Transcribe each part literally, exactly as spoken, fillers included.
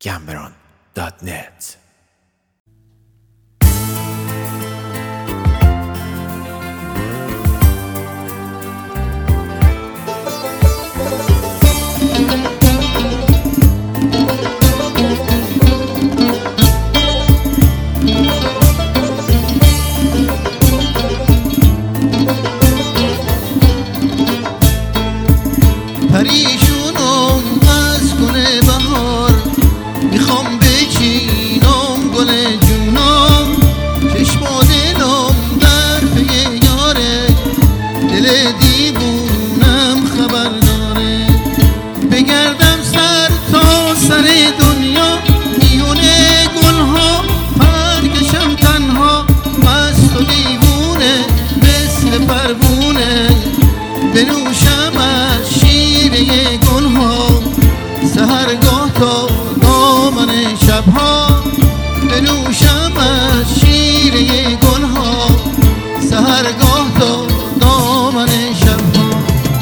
Gamberon dot net. پریشونم از گل بهار، میخوام بچینم گل جونم. چشم و دلم در پی یاره، دل دیوونم خبر داره. بگردم سر تا سر دنیا، میونه گلها پرکشم تنها. مست و دیوونه مثل پروونه، بنوشم از شیره گلها. سحرگاه تا دامن شبها، بنوشم از شیره گلها. سحرگاه تا دامن شبها.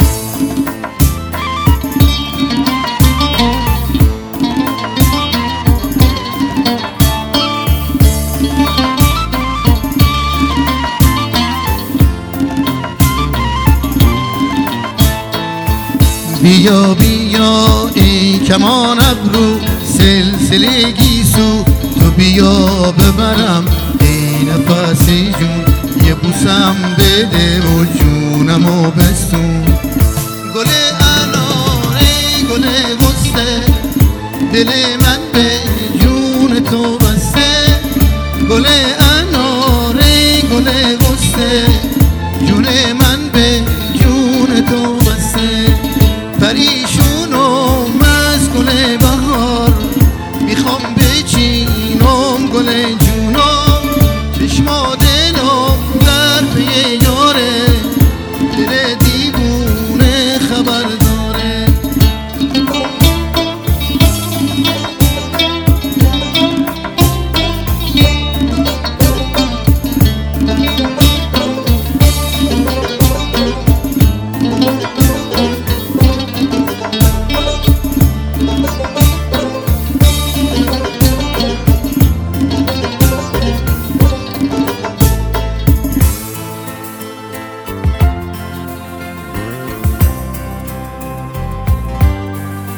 بیا بیا ای کمان ابرو، سلسله گیسو، تو بیا ببرم ای نفس جون. یه بوسم بده و جونمو بسون. گل اناره گل غصه، دل من به جون تو بسته. گل اناره گل غصه، جون من به جون تو بسته. پریشونم از گل بهار، میخوام بچینم گل جونم. چشم و دلم در پی یاره، دل دیوونه خبر داره.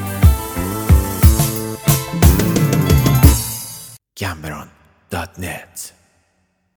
Gamberon dot net.